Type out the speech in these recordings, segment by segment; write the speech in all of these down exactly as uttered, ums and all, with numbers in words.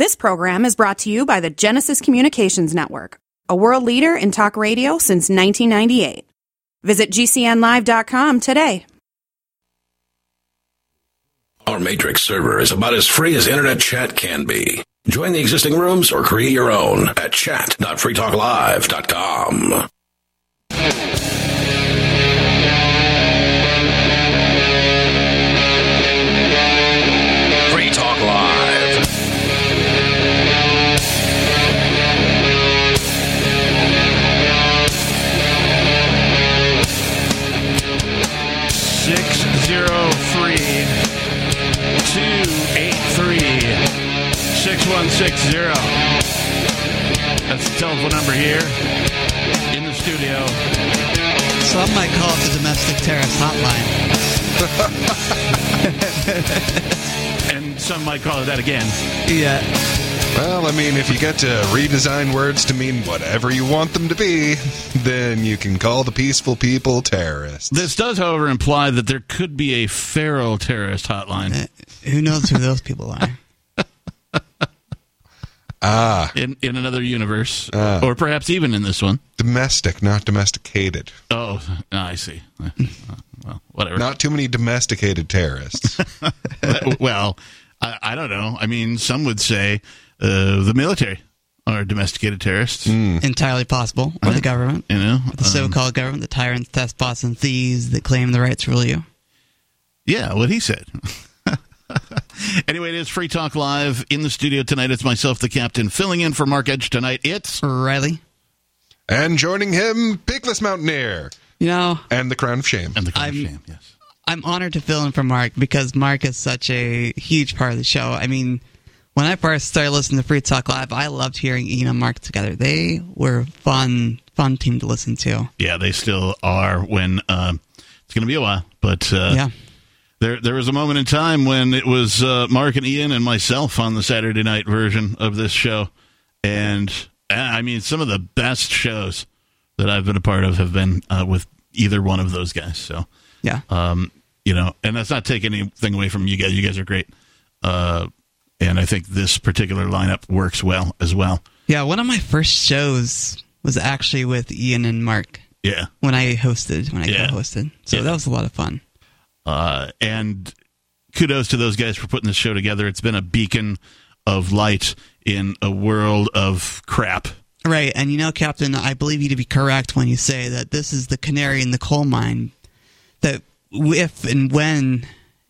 This program is brought to you by the Genesis Communications Network, a world leader in talk radio since nineteen ninety-eight. Visit G C N live dot com today. Our Matrix server is about as free as internet chat can be. Join the existing rooms or create your own at chat dot free talk live dot com. Free Talk Live. six zero three, two eight three, six one six zero. That's the telephone number here in the studio. Some might call it the domestic terrorist hotline. And some might call it that again. Yeah. Well, I mean, if you get to redesign words to mean whatever you want them to be, then you can call the peaceful people terrorists. This does, however, imply that there could be a feral terrorist hotline. Uh, who knows who those people are? Ah. In in another universe. Ah. Or perhaps even in this one. Domestic, not domesticated. Oh, I see. Uh, well, whatever. Not too many domesticated terrorists. Well, I, I don't know. I mean, some would say uh, the military are domesticated terrorists. Mm. Entirely possible. Or the government. You know? The so-called um, government, the tyrants, despots, and thieves that claim the right to rule you. Yeah, what he said. Anyway, it is Free Talk Live in the studio tonight. It's myself, the captain, filling in for Mark Edge tonight. It's Riley. And joining him, Peakless Mountaineer. You know. And the Crown of Shame. And the Crown I'm, of Shame, yes. I'm honored to fill in for Mark because Mark is such a huge part of the show. I mean, when I first started listening to Free Talk Live, I loved hearing Ian and Mark together. They were fun, fun team to listen to. Yeah, they still are when uh, it's going to be a while. But uh, yeah. There there was a moment in time when it was uh, Mark and Ian and myself on the Saturday night version of this show. And, I mean, some of the best shows that I've been a part of have been uh, with either one of those guys. So, yeah. Um, you know, and that's not taking anything away from you guys. You guys are great. Uh, and I think this particular lineup works well as well. Yeah, one of my first shows was actually with Ian and Mark. Yeah. When I hosted, when I yeah. co-hosted. So yeah. that was a lot of fun. Uh, and kudos to those guys for putting this show together. It's been a beacon of light in a world of crap. Right, and you know, Captain, I believe you to be correct when you say that this is the canary in the coal mine. That if and when,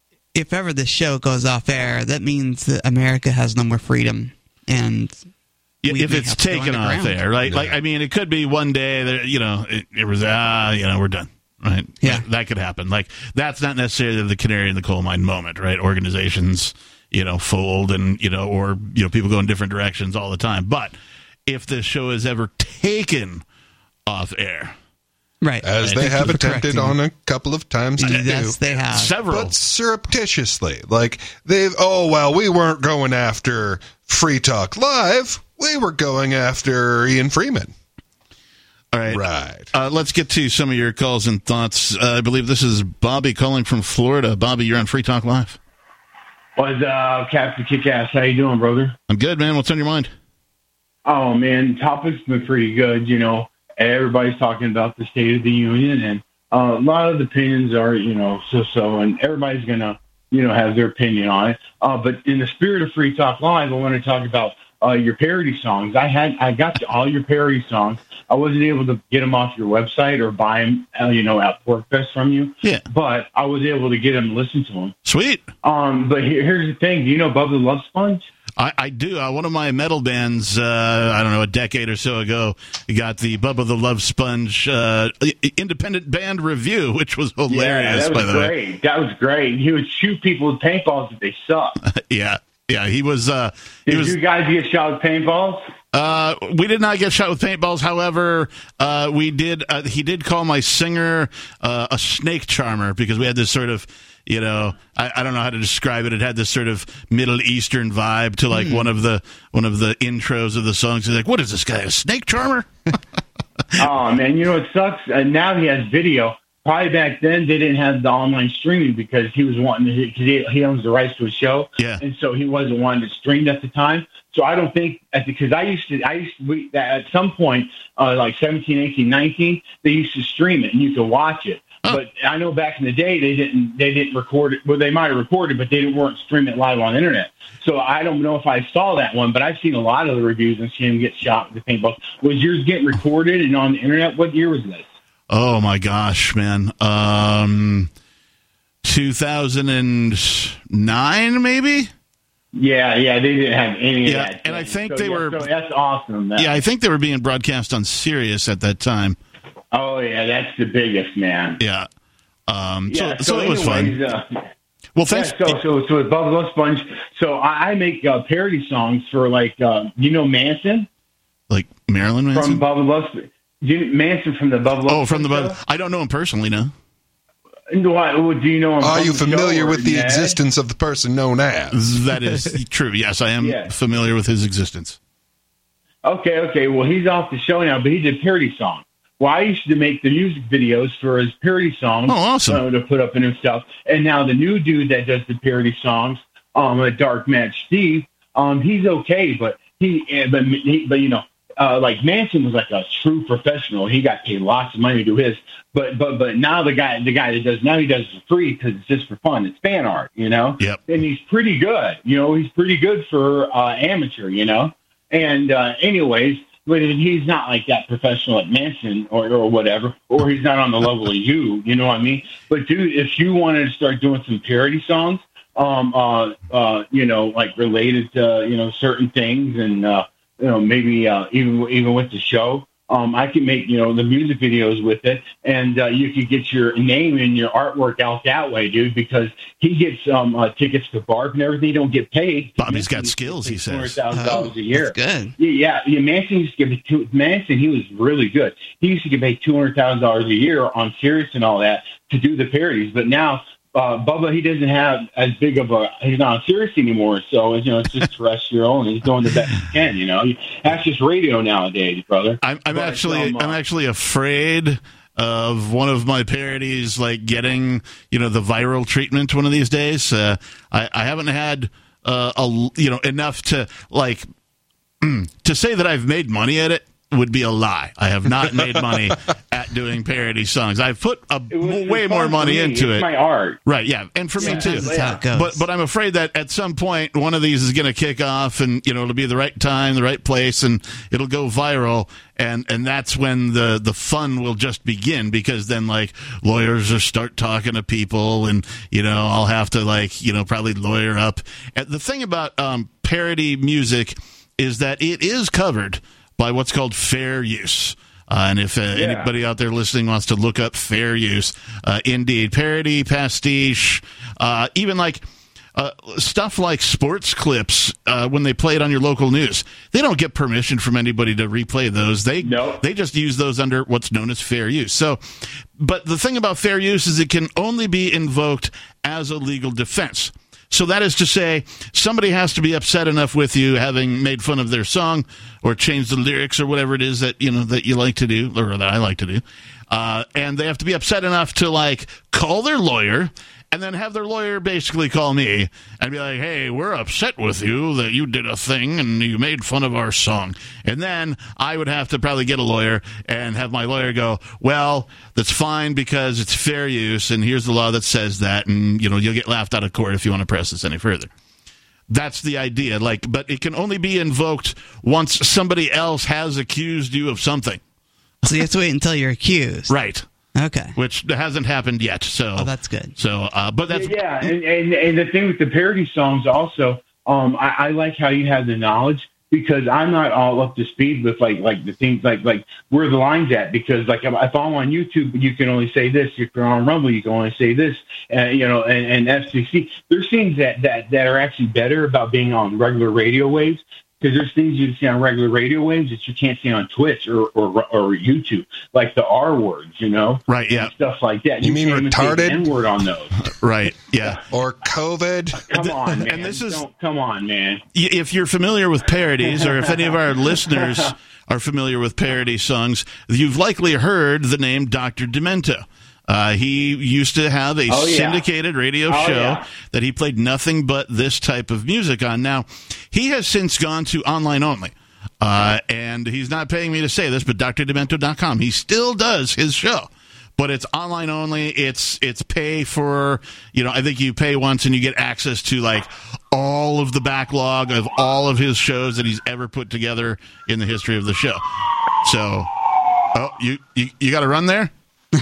if ever this show goes off air, that means that America has no more freedom. And yeah, we, if we it's taken off air, right? Yeah. Like, I mean, it could be one day that, you know, it, it was, ah, you know, we're done. Right. Yeah. That, that could happen. Like, that's not necessarily the canary in the coal mine moment, right? Organizations, you know, fold and, you know, or, you know, people go in different directions all the time. But if this show is ever taken off air. Right. As they have attempted on a couple of times to do. Yes, they have. Several. But surreptitiously. Like, they've, oh, well, we weren't going after Free Talk Live. We were going after Ian Freeman. All right. Right. Uh, let's get to some of your calls and thoughts. Uh, I believe this is Bobby calling from Florida. Bobby, you're on Free Talk Live. What's uh, Captain Kickass? How you doing, brother? I'm good, man. What's on your mind? Oh, man, topic's been pretty good. You know, everybody's talking about the State of the Union, and uh, a lot of the opinions are, you know, so-so, and everybody's going to, you know, have their opinion on it. Uh, but in the spirit of Free Talk Live, I want to talk about uh, your parody songs. I had, I got all your parody songs. I wasn't able to get them off your website or buy them, uh, you know, at PorkFest from you. Yeah. But I was able to get them and listen to them. Sweet. Um, but here, here's the thing. Do you know Bubba the Love Sponge? I, I do. Uh, one of my metal bands, uh, I don't know, a decade or so ago, got the Bubba the Love Sponge uh, independent band review, which was hilarious, yeah, that by was the great. way. That was great. He would shoot people with paintballs if they suck. yeah. Yeah, he was... Uh, he Did was, you guys get shot with paintballs? Uh, we did not get shot with paintballs. However, uh, we did. Uh, he did call my singer uh, a snake charmer because we had this sort of, you know, I, I don't know how to describe it. It had this sort of Middle Eastern vibe to like mm. one of the one of the intros of the songs. He's like, "What is this guy, a snake charmer?" Oh man, you know it sucks. Uh, now he has video. probably back then they didn't have the online streaming because he was wanting to, because he, he owns the rights to a show. Yeah. And so he wasn't wanting to stream at the time. So I don't think, because I used to, I used to, we, at some point, uh, like seventeen, eighteen, nineteen, they used to stream it and you could watch it. Oh. But I know back in the day they didn't they didn't record it. Well, they might have recorded, but they weren't streaming it live on the internet. So I don't know if I saw that one, but I've seen a lot of the reviews and seen him get shot with the paintball. Was yours getting recorded and on the internet? What year was this? Oh my gosh, man! Um, two thousand nine, maybe. Yeah, yeah, they didn't have any yeah, of that. and I think so, they yeah, were. So that's awesome. That. Yeah, I think they were being broadcast on Sirius at that time. Oh yeah, that's the biggest, man. Yeah. Um, yeah so, so, so it was anyways, fun. Uh, well, thanks. Yeah, so, so, so with Bubba Love Sponge, so I, I make uh, parody songs for like, uh, you know, Manson, like Marilyn Manson from Bubba Love Sponge. Manson from the Bubba Love Oh, from the Bubba. I don't know him personally, no. Do, I, do you know him? Are from you the familiar show, with the Ned? existence of the person known as? That is true. Yes, I am Yeah. familiar with his existence. Okay, okay. Well, he's off the show now, but he did parody songs. Well, I used to make the music videos for his parody songs. Oh, awesome. Uh, to put up in himself. And now the new dude that does the parody songs, um, a Dark Match Steve, um, he's okay, but he, uh, but, he, but you know, uh, like Manson was like a true professional. He got paid lots of money to do his, but but but now the guy the guy that does now he does it for free because it's just for fun. It's fan art, you know. Yep. And he's pretty good. You know, he's pretty good for uh, amateur. You know. And uh, anyways, but he's not like that professional at Manson or or whatever, or he's not on the level of you. You know what I mean? But dude, if you wanted to start doing some parody songs, um, uh, uh, you know, like related to you know certain things and. Uh, You know, maybe uh, even even with the show, um, I can make you know the music videos with it, and uh, you could get your name and your artwork out that way, dude. Because he gets um, uh, tickets to Barb and everything. He don't get paid. Bobby's got skills, he says. Two hundred thousand dollars a year. That's good. Yeah, yeah. Manson used to get two, Manson. He was really good. He used to get paid two hundred thousand dollars a year on Sirius and all that to do the parodies. But now. Uh, Bubba, he doesn't have as big of a, he's not on Sirius anymore, so, you know, it's just terrestrial, and he's doing the best he can, you know. That's just radio nowadays, brother. I'm, I'm But, actually, um, uh, I'm actually afraid of one of my parodies, like, getting, you know, the viral treatment one of these days. Uh, I, I haven't had, uh, a, you know, enough to, like, to say that I've made money at it would be a lie. I have not made money at doing parody songs. I've put a, way more money into it's it. my art. Right, yeah, and for Yeah, me too. That's how it goes. But but I'm afraid that at some point one of these is going to kick off, and you know it'll be the right time, the right place, and it'll go viral, and and that's when the the fun will just begin because then like lawyers will start talking to people, and you know I'll have to like you know probably lawyer up. And the thing about um, parody music is that it is covered by what's called fair use. Uh, and if uh, Yeah. anybody out there listening wants to look up fair use, uh, indeed, parody, pastiche, uh, even like uh, stuff like sports clips uh, when they play it on your local news, they don't get permission from anybody to replay those. They No. they just use those under what's known as fair use. So, but the thing about fair use is it can only be invoked as a legal defense. So that is to say, somebody has to be upset enough with you having made fun of their song or changed the lyrics or whatever it is that you know that you like to do or that I like to do, uh, and they have to be upset enough to like call their lawyer and then have their lawyer basically call me and be like, hey, we're upset with you that you did a thing and you made fun of our song. And then I would have to probably get a lawyer and have my lawyer go, well, that's fine because it's fair use and here's the law that says that, and you know you'll get laughed out of court if you want to press this any further. That's the idea. Like, but it can only be invoked once somebody else has accused you of something. So you have to wait until you're accused. Right. Okay. Which hasn't happened yet. So Oh, that's good. So, uh, but that's yeah, and, and and the thing with the parody songs also, um, I, I like how you have the knowledge because I'm not all up to speed with like like the things like like where the line's at because like if I'm on YouTube, you can only say this. If you're on Rumble, you can only say this. Uh, you know, and, and F C C, there's things that, that that are actually better about being on regular radio waves. Because there's things you can see on regular radio waves that you can't see on Twitch or, or or YouTube, like the R words, you know, right? Yeah, and stuff like that. You, you mean can't even say retarded? the N-word on those, right? Yeah, or COVID. Come on, man. And this is Don't, come on, man. If you're familiar with parodies, or if any of our listeners are familiar with parody songs, you've likely heard the name Doctor Demento. Uh, he used to have a Oh, yeah. syndicated radio Oh, show yeah. that he played nothing but this type of music on. Now, he has since gone to online only. Uh, and he's not paying me to say this, but D R Demento dot com, he still does his show. But it's online only. It's it's pay for, you know, I think you pay once and you get access to, like, all of the backlog of all of his shows that he's ever put together in the history of the show. So, oh, you, you, you got to run there? I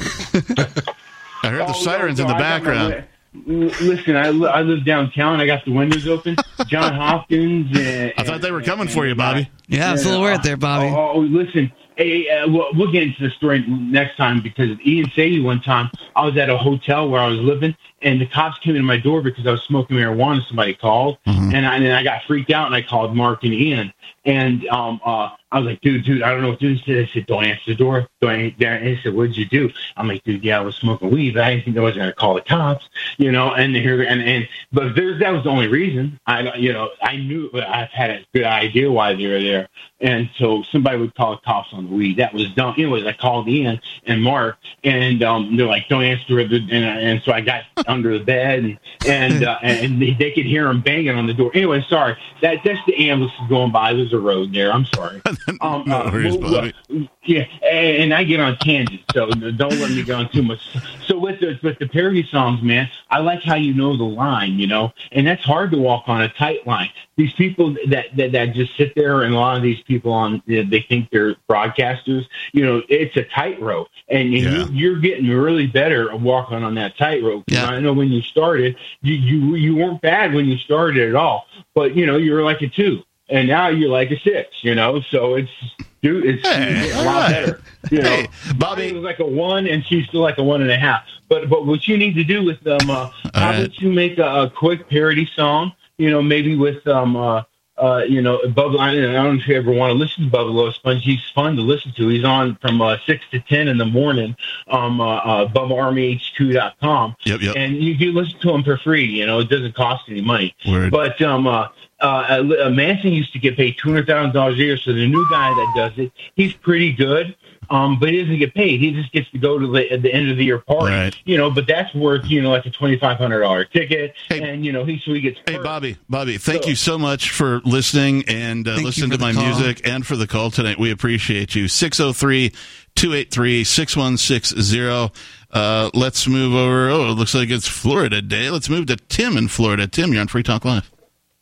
heard the Oh, sirens no, in the no, I got my background. wi- Listen, I, li- I live downtown. I got the windows open. John Hopkins. And, I thought they were coming for you, Bobby. Yeah, it's a little weird there, Bobby. Oh, oh, listen. Hey, uh, we'll, we'll get into the story next time because Ian Sadie one time, I was at a hotel where I was living, and the cops came into my door because I was smoking marijuana. Somebody called, Mm-hmm. and, I, and I got freaked out, and I called Mark and Ian. And um, uh, I was like, dude, dude, I don't know what to do. He said, I said, don't answer the door. Don't answer there. And he said, what did you do? I'm like, dude, yeah, I was smoking weed, but I didn't think I was going to call the cops, you know. And here, and and but there, that was the only reason. I, you know, I knew I've had a good idea why they were there, and so somebody would call the cops on the weed. That was dumb. Anyways, I called Ian and Mark, and um, they're like, don't answer it. And, and so I got under the bed, and and uh, and they, they could hear him banging on the door. Anyway, sorry. That that's the ambulance going by. There's a road there. I'm sorry. Um, No uh, worries, well, Bobby. well, yeah, and, and I get on tangents, so don't let me go on too much. So with the with the parody songs, man, I like how you know the line, you know, and that's hard to walk on a tight line. These people that that, that just sit there, and a lot of these people on they think they're broadcasters. You know, it's a tightrope, and Yeah. you, you're getting really better at walking on that tightrope. Yeah. I know when you started, you, you you weren't bad when you started at all, but you know you were like a two. And now you're like a six, you know. So it's, dude, it's Hey, a lot all right. better. You know, Hey, Bobby. Bobby was like a one, and she's still like a one and a half. But but what you need to do with them, uh, how right. about you make a, a quick parody song? You know, maybe with um, uh, uh, you know, Bubba. I don't know if you ever want to listen to Bubba Low Sponge. He's fun to listen to. He's on from uh, six to ten in the morning. Um, uh, uh, Bubba Army H Q dot com. Yep, yep. And you can listen to him for free. You know, it doesn't cost any money. Word. But um, uh, uh, uh, Manson used to get paid two hundred thousand dollars a year. So the new guy that does it, he's pretty good. Um, but he doesn't get paid. He just gets to go to the, at the end of the year party, Right. you know. But that's worth, you know, like a twenty five hundred dollar ticket, Hey. and you know, he so he gets. Hey, perks. Bobby, Bobby, thank So- you so much for listening and uh, Thank you listening for to my the call. music and for the call tonight. We appreciate you. six oh three, two eight three, six one six zero. Uh, let's move over. Oh, it looks like it's Florida Day. Let's move to Tim in Florida. Tim, you're on Free Talk Live.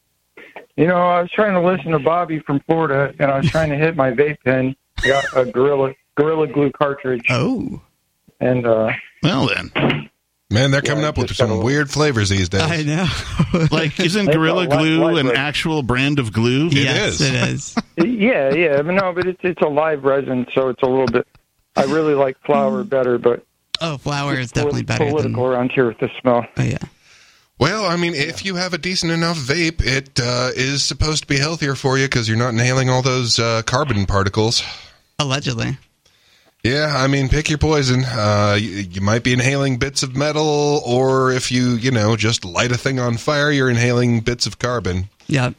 You know, I was trying to listen to Bobby from Florida, and I was trying to hit my vape pen. I got a Gorilla Gorilla Glue cartridge, Oh, and uh, Well, then. Man, they're coming Yeah, up with just some gotta- weird flavors these days. I know. Like, isn't They Gorilla got light- Glue light an resin. actual brand of glue? yes, is. it is. yeah, yeah, but no, but it's it's a live resin, so it's a little bit. I really like flour better, but Oh, flour is it's definitely better than. political around here with the smell. Oh yeah. Well, I mean, if you have a decent enough vape, it uh, is supposed to be healthier for you because you're not inhaling all those uh, carbon particles. Allegedly. Yeah, I mean, pick your poison. Uh, you, you might be inhaling bits of metal, or if you, you know, just light a thing on fire, you're inhaling bits of carbon. Yep.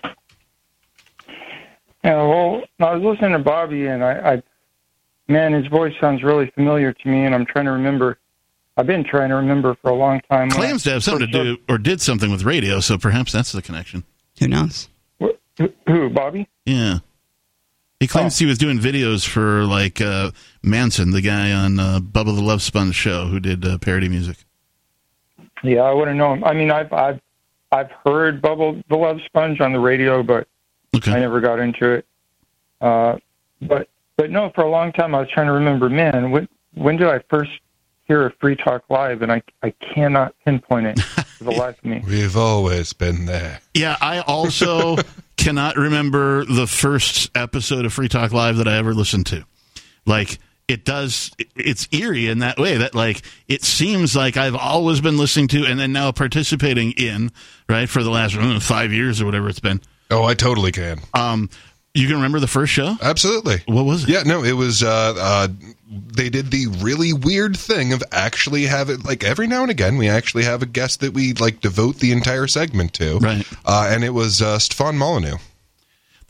Yeah, well, I was listening to Bobby, and I, I, man, his voice sounds really familiar to me, and I'm trying to remember. I've been trying to remember for a long time. when Claims to I have something to first do or did something with radio, so perhaps that's the connection. Who knows? started- Who, who, Bobby? Yeah. He claims he was doing videos for, like, uh, Manson, the guy on uh, Bubba the Love Sponge show who did uh, parody music. Yeah, I wouldn't know him. I mean, I've I've I've heard Bubble the Love Sponge on the radio, but Okay. I never got into it. Uh, but but no, for a long time I was trying to remember. Man, when when did I first hear a Free Talk Live? And I I cannot pinpoint it for the life of me. We've always been there. Yeah, I also cannot remember the first episode of Free Talk Live that I ever listened to. Like, it does, it's eerie in that way that, like, it seems like I've always been listening to and then now participating in, right, for the last uh, five years or whatever it's been. Oh, I totally can. Um, you can remember the first show? Absolutely. What was it? Yeah, no, it was, uh, uh, they did the really weird thing of actually have it, like, every now and again, we actually have a guest that we, like, devote the entire segment to. Right. Uh, and it was uh, Stefan Molyneux.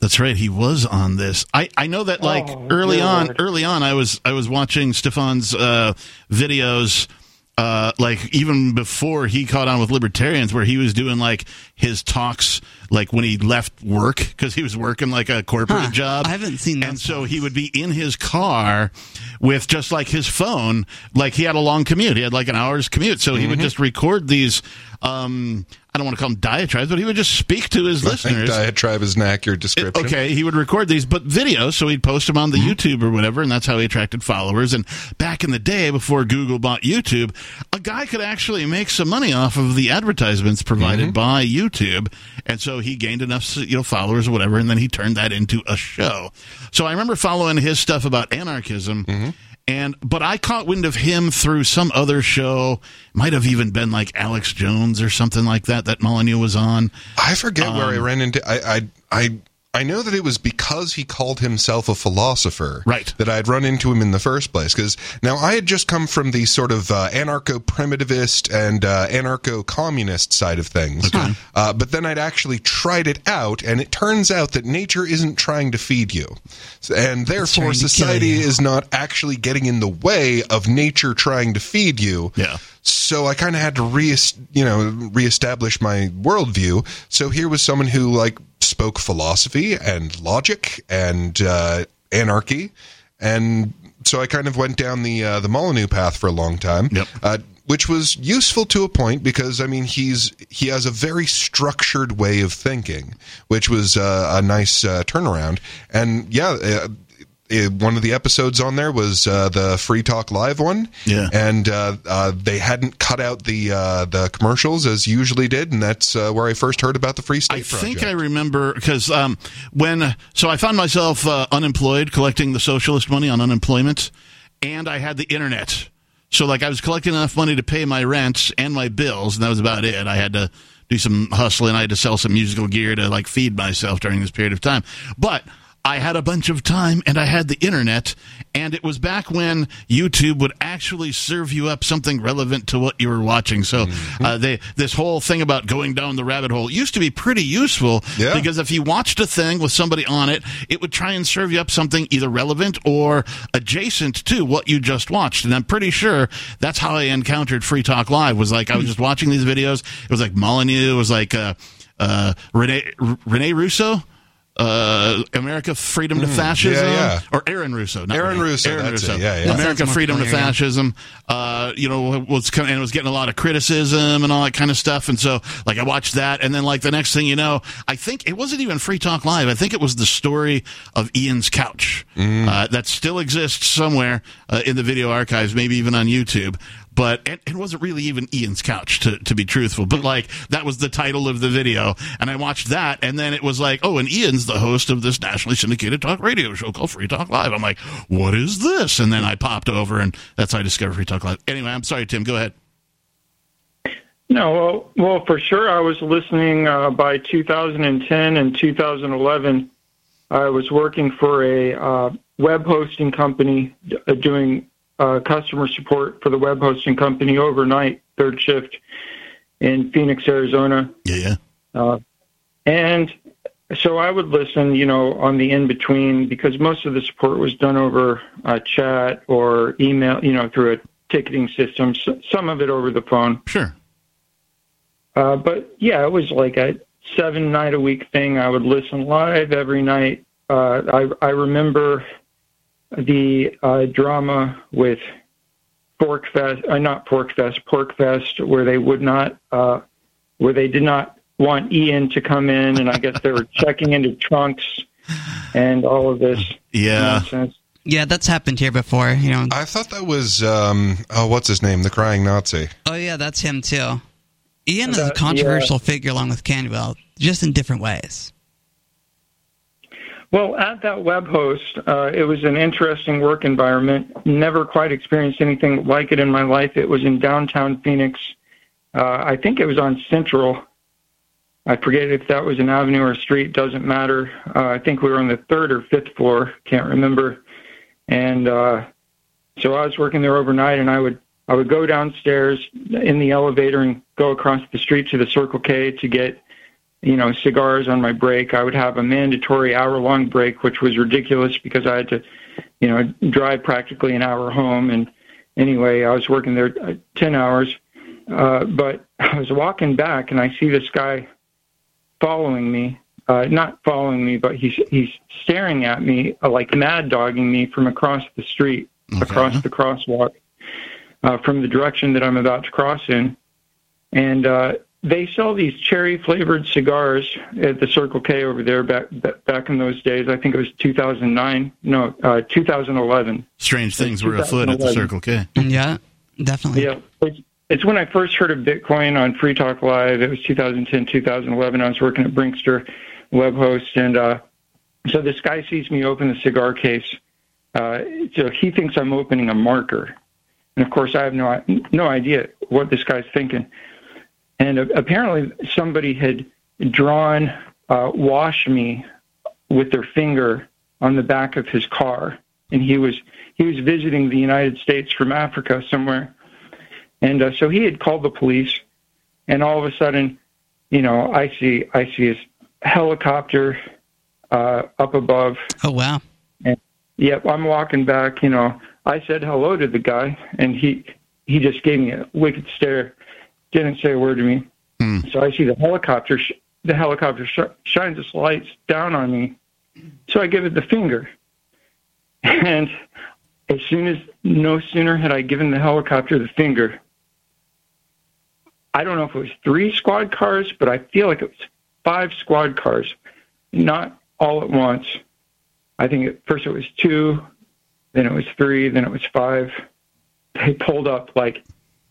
That's right. He was on this. I, I know that like Oh, early dear on, Lord. early on, I was I was watching Stefan's uh, videos. Uh, like even before he caught on with libertarians, where he was doing like his talks, like when he left work because he was working like a corporate Huh, job. I haven't seen those and so ones. he would be in his car with just like his phone. Like he had a long commute. He had like an hour's commute, so he would just record these. Um, I don't want to call them diatribes, but he would just speak to his I think listeners. diatribe is an accurate description. Okay, he would record these, but videos, so he'd post them on the YouTube or whatever, and that's how he attracted followers. And back in the day, before Google bought YouTube, a guy could actually make some money off of the advertisements provided by YouTube, and so he gained enough, you know, followers or whatever, and then he turned that into a show. So I remember following his stuff about anarchism. And but I caught wind of him through some other show. Might have even been like Alex Jones or something like that that Molyneux was on. I forget where I Um, ran into. I, I I I know that it was because he called himself a philosopher, Right. that I'd run into him in the first place. Because now I had just come from the sort of uh, anarcho-primitivist and uh, anarcho-communist side of things, Okay. uh, but then I'd actually tried it out, and it turns out that nature isn't trying to feed you, and therefore trying to kill society you. is not actually getting in the way of nature trying to feed you. Yeah. So I kind of had to re, you know, reestablish my worldview. So here was someone who like spoke philosophy and logic and uh, anarchy, and so I kind of went down the uh, the Molyneux path for a long time. Yep. Uh, which was useful to a point because I mean he's he has a very structured way of thinking, which was uh, a nice uh, turnaround. And yeah. Uh, It, one of the episodes on there was uh, the Free Talk Live one, Yeah. and uh, uh, they hadn't cut out the uh, the commercials as usually did, and that's uh, where I first heard about the Free State I Project. think I remember because um, when so I found myself uh, unemployed, collecting the socialist money on unemployment, and I had the internet. So like I was collecting enough money to pay my rent and my bills, and that was about it. I had to do some hustling. I had to sell some musical gear to like feed myself during this period of time, but I had a bunch of time and I had the internet, and it was back when YouTube would actually serve you up something relevant to what you were watching. So uh, they, this whole thing about going down the rabbit hole used to be pretty useful Yeah. because if you watched a thing with somebody on it, it would try and serve you up something either relevant or adjacent to what you just watched. And I'm pretty sure that's how I encountered Free Talk Live. Was like I was just watching these videos. It was like Molyneux. It was like uh, uh, Rene Rene Russo. Uh, America, Freedom to Fascism, yeah, yeah. or Aaron Russo, not Aaron Rene. Russo, Aaron that's Russo. it, yeah, yeah. America, That sounds more Freedom to familiar. Fascism. Uh, you know, was kind of, and was getting a lot of criticism and all that kind of stuff. And so, like, I watched that, and then like the next thing you know, I think it wasn't even Free Talk Live. I think it was the story of Ian's couch uh, that still exists somewhere uh, in the video archives, maybe even on YouTube. But it, it wasn't really even Ian's couch, to, to be truthful. But, like, that was the title of the video. And I watched that, and then it was like, oh, and Ian's the host of this nationally syndicated talk radio show called Free Talk Live. I'm like, what is this? And then I popped over, and that's how I discovered Free Talk Live. Anyway, I'm sorry, Tim. Go ahead. No, well, well, for sure. I was listening uh, by two thousand ten and two thousand eleven. I was working for a uh, web hosting company d- uh, doing uh, customer support for the web hosting company overnight, third shift in Phoenix, Arizona. Yeah, yeah. Uh, and so I would listen, you know, on the in-between because most of the support was done over uh, chat or email, you know, through a ticketing system, so, some of it over the phone. Sure. Uh, but yeah, it was like a seven night a week thing. I would listen live every night. Uh, I, I remember the uh, drama with Pork Fest, uh, not Pork Fest, Pork Fest, where they would not, uh, where they did not want Ian to come in, and I guess they were checking into trunks and all of this Yeah. nonsense. Yeah, that's happened here before. You know. I thought that was um, oh, what's his name, the crying Nazi. Oh yeah, that's him too. Ian is Uh, a controversial figure along with Canwell, just in different ways. Well, at that web host, uh, it was an interesting work environment. Never quite experienced anything like it in my life. It was in downtown Phoenix. Uh, I think it was on Central. I forget if that was an avenue or a street. Doesn't matter. Uh, I think we were on the third or fifth floor. Can't remember. And uh, so I was working there overnight, and I would I would go downstairs in the elevator and go across the street to the Circle K to get you know, cigars on my break. I would have a mandatory hour-long break, which was ridiculous because I had to, you know, drive practically an hour home. And anyway, I was working there ten hours. Uh, but I was walking back, and I see this guy following me. Uh, not following me, but he's he's staring at me, uh, like mad dogging me from across the street, okay. across the crosswalk, uh, from the direction that I'm about to cross in. And uh, they sell these cherry-flavored cigars at the Circle K over there back back in those days. I think it was two thousand nine. No, uh, two thousand eleven. Strange things were afoot at the Circle K. Yeah, definitely. Yeah, it's, it's when I first heard of Bitcoin on Free Talk Live. It was two thousand ten, two thousand eleven. I was working at Brinkster web host, and uh, so this guy sees me open the cigar case. Uh, so he thinks I'm opening a marker, and of course I have no no idea what this guy's thinking. And uh, apparently somebody had drawn uh, "Wash Me" with their finger on the back of his car, and he was he was visiting the United States from Africa somewhere, and uh, so he had called the police, and all of a sudden, you know, I see I see his helicopter uh, up above. Oh, wow. And, yep, I'm walking back, you know. I said hello to the guy, and he he just gave me a wicked stare, didn't say a word to me. Hmm. So I see the helicopter, sh- the helicopter sh- shines its lights down on me. So I give it the finger. And as soon as, no sooner had I given the helicopter the finger, I don't know if it was three squad cars, but I feel like it was five squad cars, not all at once. I think at first it was two, then it was three, then it was five. They pulled up like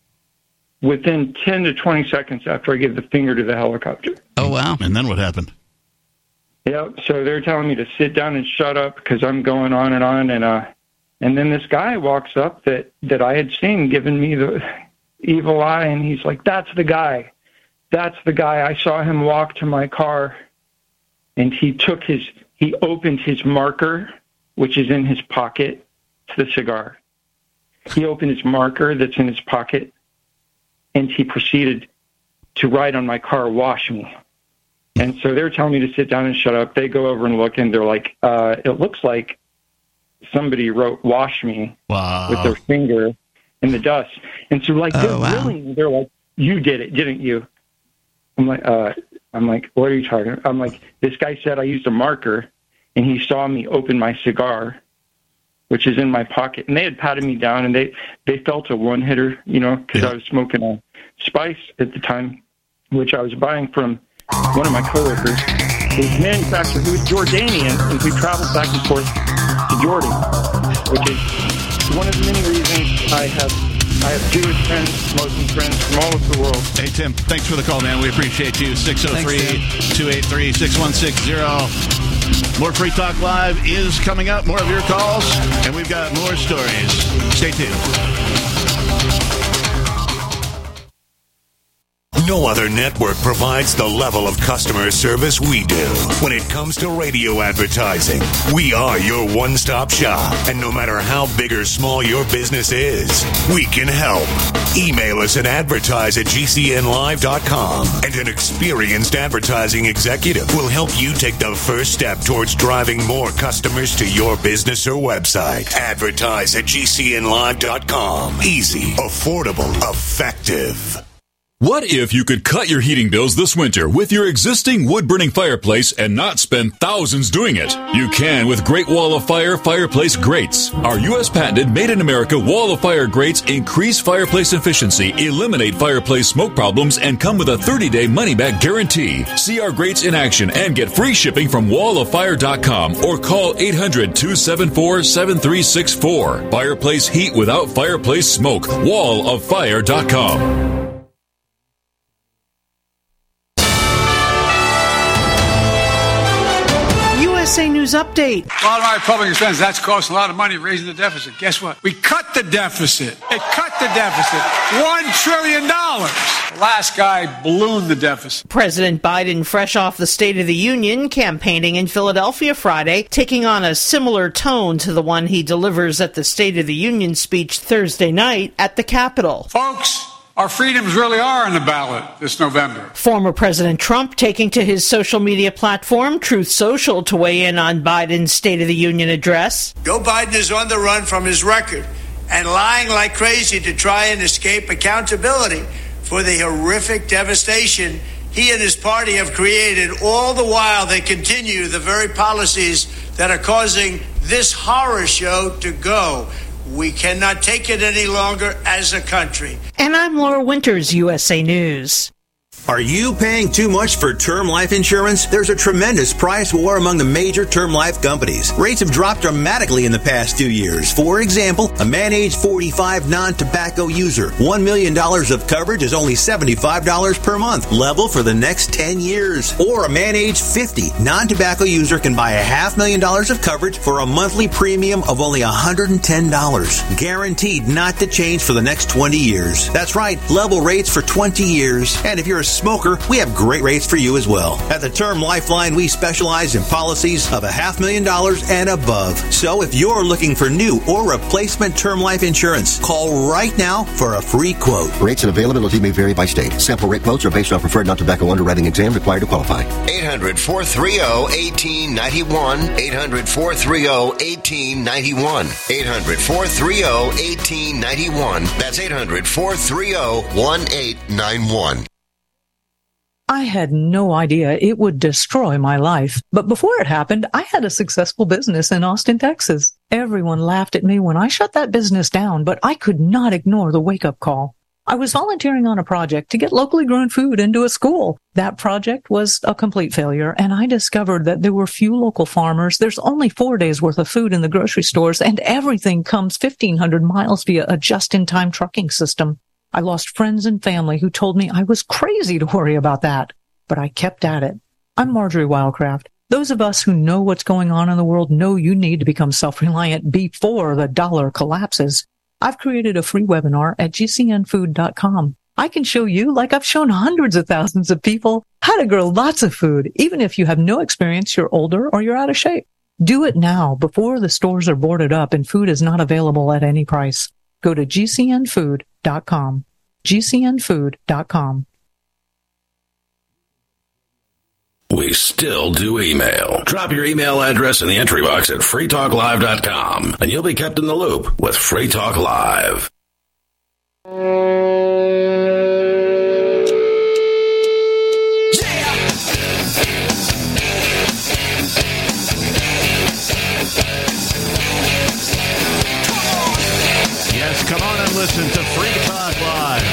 within ten to twenty seconds after I gave the finger to the helicopter. Oh, wow. And then what happened? Yep. So they're telling me to sit down and shut up because I'm going on and on. And uh, and then this guy walks up that, that I had seen giving me the evil eye, and he's like, that's the guy. That's the guy. I saw him walk to my car, and he took his, he opened his marker, which is in his pocket, to the cigar. He opened his marker that's in his pocket, and he proceeded to write on my car, "Wash Me." And so they're telling me to sit down and shut up. They go over and look, and they're like, uh, it looks like somebody wrote "Wash Me" wow. with their finger in the dust. And so, like, oh, they're wow. really, they're like, you did it, didn't you? I'm like, uh, I'm like, what are you talking about? I'm like, this guy said I used a marker, and he saw me open my cigar, which is in my pocket. And they had patted me down, and they, they felt a one-hitter, you know, because yeah. I was smoking a Spice at the time, which I was buying from one of my coworkers. His manufacturer, who was Jordanian, and we traveled back and forth to Jordan, which is one of the many reasons I have I have Jewish friends, Muslim friends from all over the world. Hey, Tim, thanks for the call, man. We appreciate you. six oh three, two eight three, six one six zero. More Free Talk Live is coming up. More of your calls, and we've got more stories. Stay tuned. No other network provides the level of customer service we do. When it comes to radio advertising, we are your one-stop shop. And no matter how big or small your business is, we can help. Email us at advertise at g c n live dot com, and an experienced advertising executive will help you take the first step towards driving more customers to your business or website. Advertise at g c n live dot com. Easy, affordable, effective. What if you could cut your heating bills this winter with your existing wood-burning fireplace and not spend thousands doing it? You can with Great Wall of Fire fireplace grates. Our U S patented made-in-America Wall of Fire grates increase fireplace efficiency, eliminate fireplace smoke problems, and come with a thirty-day money-back guarantee. See our grates in action and get free shipping from wall of fire dot com or call eight hundred, two seven four, seven three six four. Fireplace heat without fireplace smoke. wall of fire dot com. U S A News Update. A lot of my Republican friends, that's costing a lot of money raising the deficit. Guess what? We cut the deficit. It cut the deficit. One trillion dollars. The last guy ballooned the deficit. President Biden, fresh off the State of the Union, campaigning in Philadelphia Friday, taking on a similar tone to the one he delivers at the State of the Union speech Thursday night at the Capitol. Folks, Our freedoms really are on the ballot this November. Former President Trump taking to his social media platform, Truth Social, to weigh in on Biden's State of the Union address. Joe Biden is on the run from his record and lying like crazy to try and escape accountability for the horrific devastation he and his party have created. All the while, they continue the very policies that are causing this horror show to go. We cannot take it any longer as a country. And I'm Laura Winters, U S A News. Are you paying too much for term life insurance? There's a tremendous price war among the major term life companies. Rates have dropped dramatically in the past two years. For example, a man age forty-five non-tobacco user, one million dollars of coverage is only seventy-five dollars per month, level for the next ten years. Or a man age fifty non-tobacco user can buy a half million dollars of coverage for a monthly premium of only one hundred ten dollars. Guaranteed not to change for the next twenty years. That's right, level rates for twenty years. And if you're a smoker, we have great rates for you as well. At the Term Lifeline, we specialize in policies of a half million dollars and above. So if you're looking for new or replacement term life insurance, call right now for a free quote. Rates and availability may vary by state. Sample rate quotes are based on preferred non-tobacco underwriting exam required to qualify. eight hundred, four three zero, one eight nine one. eight hundred, four three zero, one eight nine one. eight hundred, four three zero, one eight nine one. That's eight hundred, four three zero, one eight nine one. I had no idea it would destroy my life. But before it happened, I had a successful business in Austin, Texas. Everyone laughed at me when I shut that business down, but I could not ignore the wake-up call. I was volunteering on a project to get locally grown food into a school. That project was a complete failure, and I discovered that there were few local farmers. There's only four days worth of food in the grocery stores, and everything comes fifteen hundred miles via a just-in-time trucking system. I lost friends and family who told me I was crazy to worry about that, but I kept at it. I'm Marjorie Wildcraft. Those of us who know what's going on in the world know you need to become self-reliant before the dollar collapses. I've created a free webinar at G C N food dot com. I can show you, like I've shown hundreds of thousands of people, how to grow lots of food, even if you have no experience, you're older, or you're out of shape. Do it now before the stores are boarded up and food is not available at any price. Go to G C N food dot com. G C N food dot com. We still do email. Drop your email address in the entry box at free talk live dot com, and you'll be kept in the loop with Free Talk Live. Yes, come on and listen to Free Talk Live.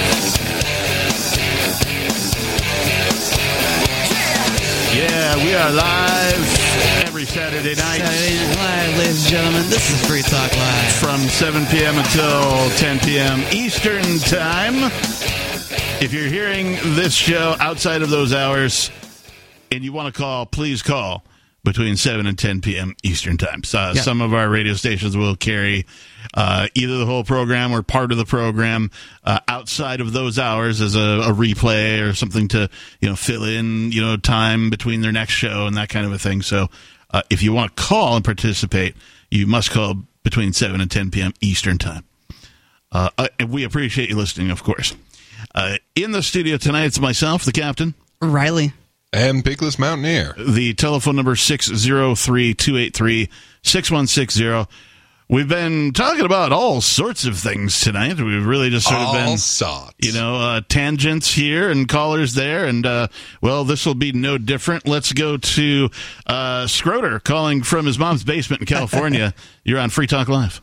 Yeah, we are live every Saturday night. Saturday Night Live, ladies and gentlemen. This is Free Talk Live. From seven p.m. until ten p.m. Eastern Time. If you're hearing this show outside of those hours and you want to call, please call between seven and ten p.m. Eastern Time. So, uh, yep. Some of our radio stations will carry uh, either the whole program or part of the program uh, outside of those hours as a, a replay or something to, you know, fill in, you know, time between their next show and that kind of a thing. So uh, if you want to call and participate, you must call between seven and ten p.m. Eastern Time. Uh, and we appreciate you listening, of course. Uh, in the studio tonight, it's myself, the captain. Riley. And Bigless Mountaineer. The telephone number six oh three, two eight three, six one six zero. We've been talking about all sorts of things tonight. We've really just sort all of been, sorts. you know, uh, tangents here and callers there. And, uh, well, this will be no different. Let's go to uh, Schroeder calling from his mom's basement in California. You're on Free Talk Live.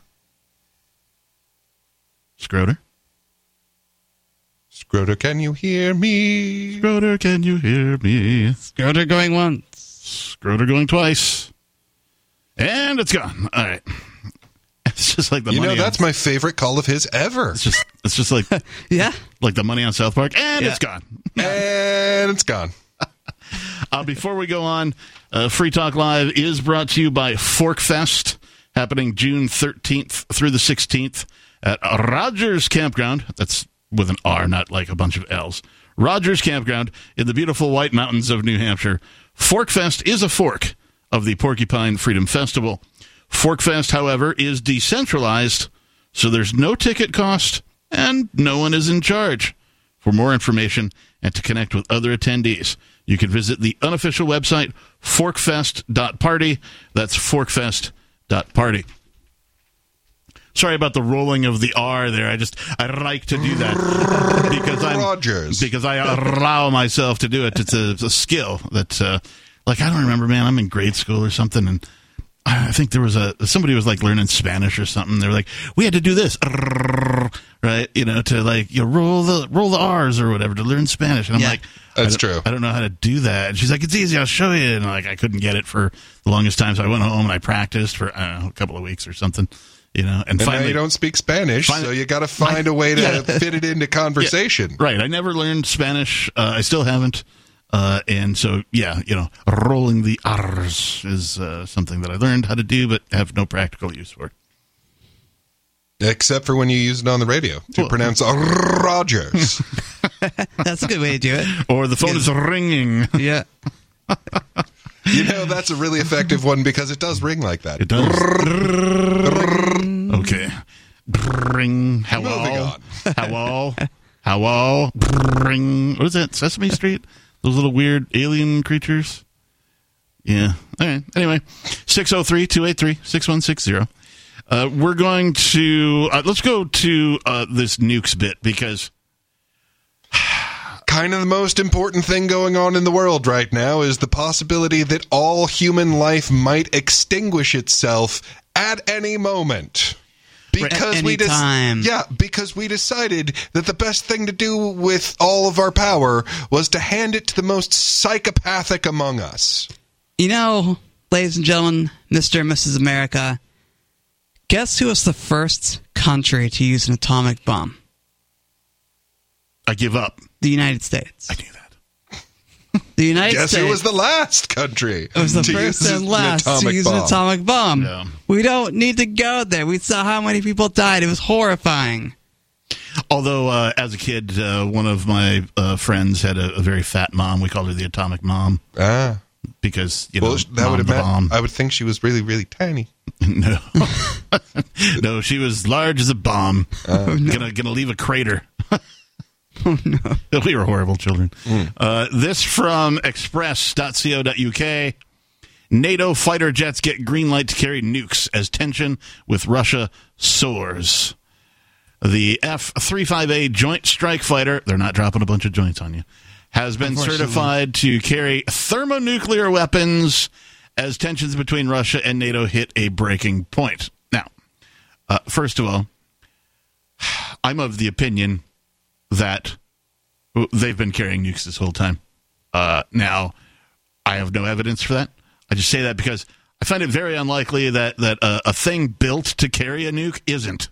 Schroeder? Schroeder, can you hear me? Schroeder, can you hear me? Schroeder going once. Schroeder going twice. And it's gone. All right. It's just like the you money. You know, that's on, my favorite call of his ever. It's just, it's just like, yeah, like the money on South Park, and yeah. It's gone. And it's gone. uh, before we go on, uh, Free Talk Live is brought to you by Fork Fest, happening June thirteenth through the sixteenth at Rogers Campground. That's with an R, not like a bunch of L's. Rogers Campground in the beautiful White Mountains of New Hampshire. Fork Fest is a fork of the Porcupine Freedom Festival. Fork Fest, however, is decentralized, so there's no ticket cost and no one is in charge. For more information and to connect with other attendees, you can visit the unofficial website, forkfest dot party. That's forkfest dot party. Sorry about the rolling of the R there. I just, I like to do that because I'm, Rogers. because I allow myself to do it. It's a, it's a skill that, uh, like, I don't remember, man, I'm in grade school or something, and I think there was a, somebody was like learning Spanish or something. They were like, we had to do this, right? You know, to like, you roll the, roll the R's or whatever to learn Spanish. And I'm Yeah. like, That's I true. I don't know how to do that. And she's like, it's easy, I'll show you. And like, I couldn't get it for the longest time. So I went home and I practiced for, I don't know, a couple of weeks or something, you know, and, And finally. now you don't speak Spanish, finally- so you got to find a way to Yeah. fit it into conversation. Yeah, right. I never learned Spanish. Uh, I still haven't. Uh, and so, yeah, you know, rolling the R's is uh, something that I learned how to do, but have no practical use for. Except for when you use it on the radio to Well- pronounce Rogers. That's a good way to do it. Or the phone is ringing. Yeah. You know, that's a really effective one because it does ring like that. It does. Okay. Ring. Moving Hello. on. Hello. Hello. Ring. What is that? Sesame Street? Those little weird alien creatures? Yeah. All right. Anyway, six oh three, two eight three, six one six zero. Uh, we're going to, uh, let's go to uh, this nukes bit because Kind of the most important thing going on in the world right now is the possibility that all human life might extinguish itself at any moment. Because At we any des- time. yeah, because we decided that the best thing to do with all of our power was to hand it to the most psychopathic among us. You know, ladies and gentlemen, Mister and Missus America, guess who was the first country to use an atomic bomb? I give up. The United States. I knew that. The United Guess States. who was the last country? It was the to first use and an last to atomic use bomb. an atomic bomb. Yeah. We don't need to go there. We saw how many people died. It was horrifying. Although, uh, as a kid, uh, one of my uh, friends had a, a very fat mom. We called her the atomic mom. Ah. Because, you Well, know, that mom would have the meant, bomb. I would think she was really, really tiny. No. No, she was large as a bomb. Uh, Oh, no. Gonna, gonna leave a crater. Oh, no. We were horrible children. Mm. Uh, this from express dot co dot U K. NATO fighter jets get green light to carry nukes as tension with Russia soars. The F thirty-five A Joint Strike Fighter, they're not dropping a bunch of joints on you, has been certified to carry thermonuclear weapons as tensions between Russia and NATO hit a breaking point. Now, uh, first of all, I'm of the opinion that they've been carrying nukes this whole time. Uh, now, I have no evidence for that. I just say that because I find it very unlikely that, that uh, a thing built to carry a nuke isn't.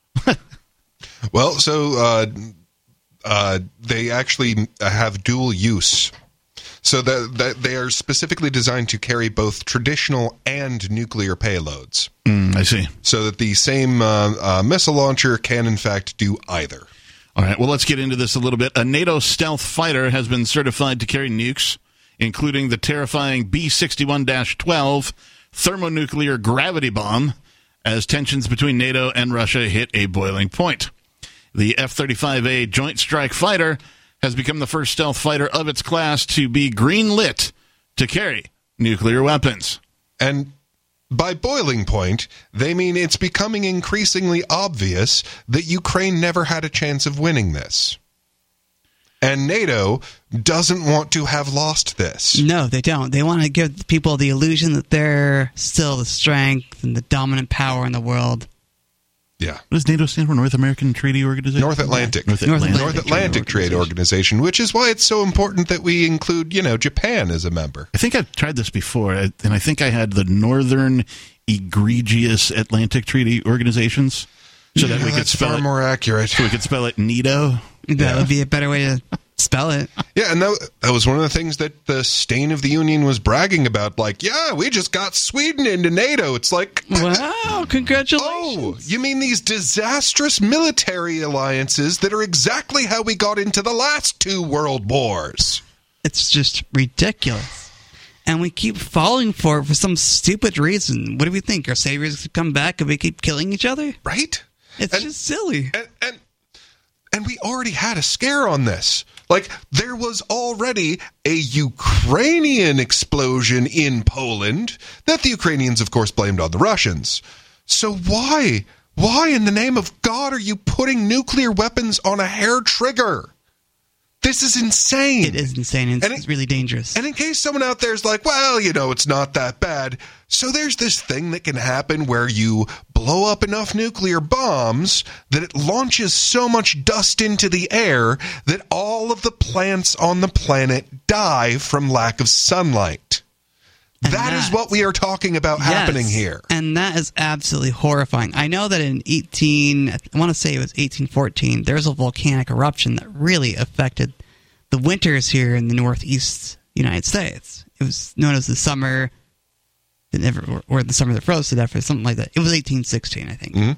Well, so uh, uh, they actually have dual use. So that, that they are specifically designed to carry both traditional and nuclear payloads. Mm, I see. So that the same uh, uh, missile launcher can, in fact, do either. All right, well, let's get into this a little bit. A NATO stealth fighter has been certified to carry nukes, including the terrifying B sixty-one twelve thermonuclear gravity bomb, as tensions between NATO and Russia hit a boiling point. The F thirty-five A Joint Strike Fighter has become the first stealth fighter of its class to be green-lit to carry nuclear weapons. And by boiling point, they mean it's becoming increasingly obvious that Ukraine never had a chance of winning this. And NATO doesn't want to have lost this. No, they don't. They want to give people the illusion that they're still the strength and the dominant power in the world. Yeah. What does NATO stand for? North American Treaty Organization? North Atlantic. North North Atlantic, North Atlantic Trade Organization, which is why it's so important that we include, you know, Japan as a member. I think I've tried this before, and I think I had the Northern Egregious Atlantic Treaty Organizations, so that Yeah, we could that's spell far it more accurate. So we could spell it NATO. That Yeah. would be a better way to spell it. Yeah, and that, that was one of the things that the Stain of the Union was bragging about. Like, yeah, we just got Sweden into NATO. It's like, wow, congratulations. Oh, you mean these disastrous military alliances that are exactly how we got into the last two world wars? It's just ridiculous. And we keep falling for it for some stupid reason. What do we think? Our saviors could come back if we keep killing each other? Right? It's And- just silly. And, and And we already had a scare on this. Like, there was already a Ukrainian explosion in Poland that the Ukrainians, of course, blamed on the Russians. So why, why in the name of God are you putting nuclear weapons on a hair trigger? This is insane. It is insane. It's, and it, it's really dangerous. And in case someone out there is like, well, you know, it's not that bad. So there's this thing that can happen where you blow up enough nuclear bombs that it launches so much dust into the air that all of the plants on the planet die from lack of sunlight. That, that is what we are talking about yes, happening here. And that is absolutely horrifying. I know that in eighteen, I want to say it was eighteen fourteen, there was a volcanic eruption that really affected the winters here in the northeast United States. It was known as the summer that never, or the summer that froze to death, or something like that. It was eighteen sixteen, I think. Mm-hmm.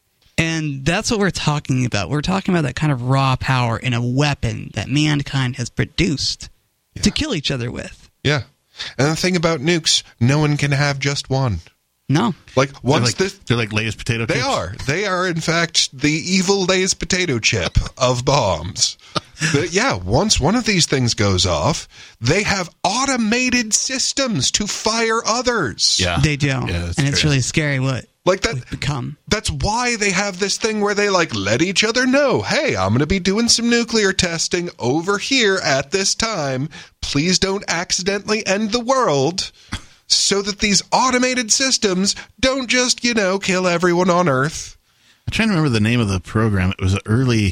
And that's what we're talking about. We're talking about that kind of raw power in a weapon that mankind has produced yeah. to kill each other with. Yeah. And the thing about nukes, no one can have just one. No. Like, once they're like, this... They're like Lay's potato chips. They are. They are, in fact, the evil Lay's potato chip of bombs. But yeah, once one of these things goes off, they have automated systems to fire others. Yeah. They do. Yeah, and true. It's really scary what like that we've become. That's why they have this thing where they, like, let each other know, hey, I'm going to be doing some nuclear testing over here at this time. Please don't accidentally end the world, so that these automated systems don't just, you know, kill everyone on Earth. I'm trying to remember the name of the program. It was an early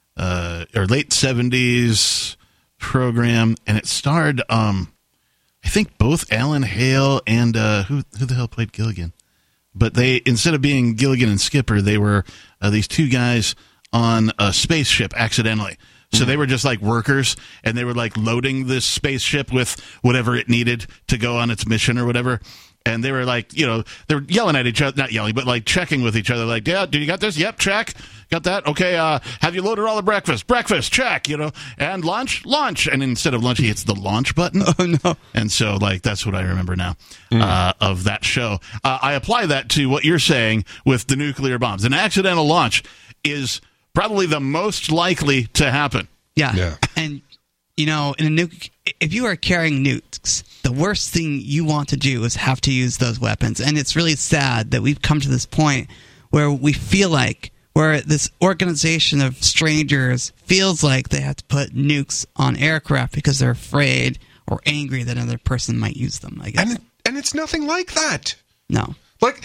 uh, or late seventies program, and it starred, um, I think, both Alan Hale and uh, who who the hell played Gilligan? But they, instead of being Gilligan and Skipper, they were uh, these two guys on a spaceship accidentally. So they were just like workers, and they were like loading this spaceship with whatever it needed to go on its mission or whatever. And they were like, you know, they were yelling at each other, not yelling, but like checking with each other. Like, yeah, do you got this? Yep, check. Got that? Okay, uh, have you loaded all the breakfast? Breakfast, check, you know. And lunch? Lunch. And instead of lunch, he hits the launch button. Oh, no. And so, like, that's what I remember now Mm. uh, of that show. Uh, I apply that to what you're saying with the nuclear bombs. An accidental launch is probably the most likely to happen. Yeah. Yeah. And, you know, in a nuke, if you are carrying nukes, the worst thing you want to do is have to use those weapons. And it's really sad that we've come to this point where we feel like, where this organization of strangers feels like they have to put nukes on aircraft because they're afraid or angry that another person might use them, I guess. And, and it's nothing like that. No. Like,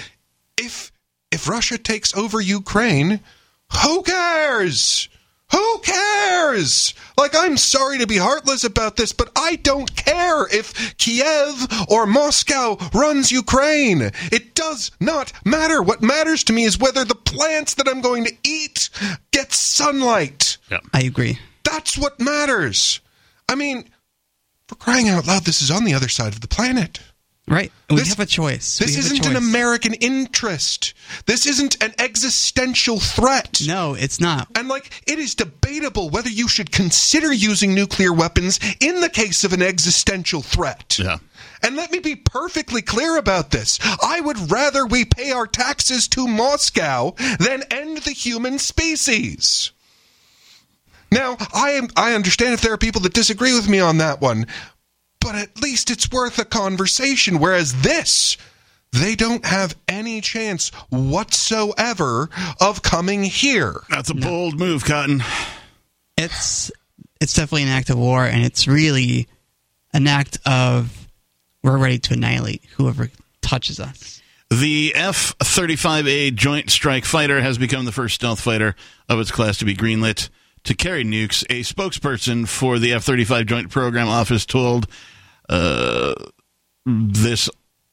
if if Russia takes over Ukraine, who cares? Who cares? Like, I'm sorry to be heartless about this, but I don't care if Kiev or Moscow runs Ukraine. It does not matter. What matters to me is whether the plants that I'm going to eat get sunlight. Yeah. I agree. That's what matters. I mean, for crying out loud, this is on the other side of the planet. Right. We This- have a choice. This We have a isn't an choice. American interest. This isn't an existential threat. No, it's not. And, like, it is debatable whether you should consider using nuclear weapons in the case of an existential threat. Yeah. And let me be perfectly clear about this. I would rather we pay our taxes to Moscow than end the human species. Now, I am I understand if there are people that disagree with me on that one, but at least it's worth a conversation. Whereas this, they don't have any chance whatsoever of coming here. That's a bold move, Cotton. It's it's definitely an act of war, and it's really an act of we're ready to annihilate whoever touches us. The F thirty-five A Joint Strike Fighter has become the first stealth fighter of its class to be greenlit to carry nukes. A spokesperson for the F thirty-five Joint Program Office told uh, this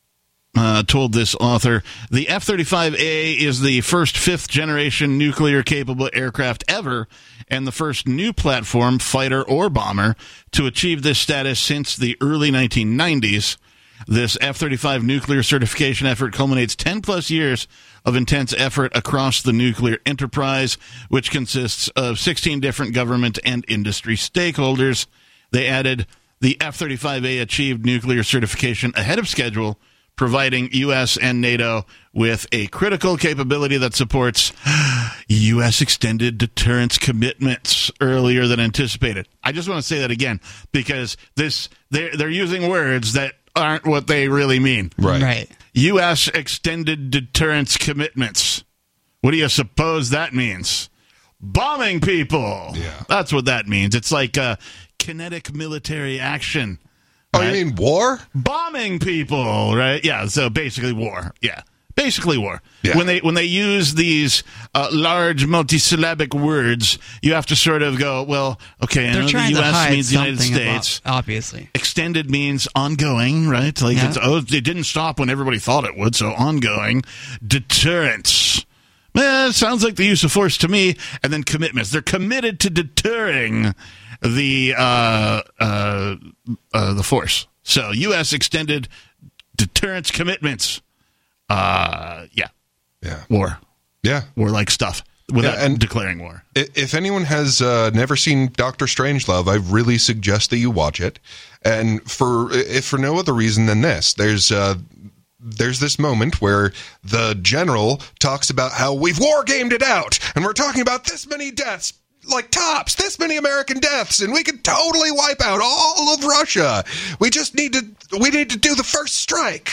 uh, told this author, the F thirty-five A is the first fifth-generation nuclear-capable aircraft ever and the first new platform, fighter or bomber, to achieve this status since the early nineteen nineties. This F thirty-five nuclear certification effort culminates ten-plus years of intense effort across the nuclear enterprise, which consists of sixteen different government and industry stakeholders. They added, the F thirty-five A achieved nuclear certification ahead of schedule, providing U S and NATO with a critical capability that supports U S extended deterrence commitments earlier than anticipated. I just want to say that again because this they're, they're using words that aren't what they really mean. Right. Right. U S extended deterrence commitments. What do you suppose that means? Bombing people. Yeah. That's what that means. It's like a kinetic military action. Oh, right? you mean war? Bombing people, right? Yeah, so basically war. Yeah. Basically war. Yeah. When they when they use these uh, large multisyllabic words, you have to sort of go, well, okay, I They're know the trying U to S hide means the United something States. about- obviously. Extended means ongoing, right? Like, Yeah. it's, oh, it didn't stop when everybody thought it would, so ongoing. Deterrence. Eh, sounds like the use of force to me. And then commitments. They're committed to deterring the uh, uh, uh, the force. So, U S extended deterrence commitments. Uh, yeah. Yeah. War. Yeah. War-like stuff without Yeah, and declaring war. I- If anyone has uh, never seen Doctor Strangelove, I really suggest that you watch it. And for if for no other reason than this, there's uh, there's this moment where the general talks about how we've war gamed it out, and we're talking about this many deaths. Like tops, this many American deaths, and we could totally wipe out all of Russia. We just need to we need to do the first strike.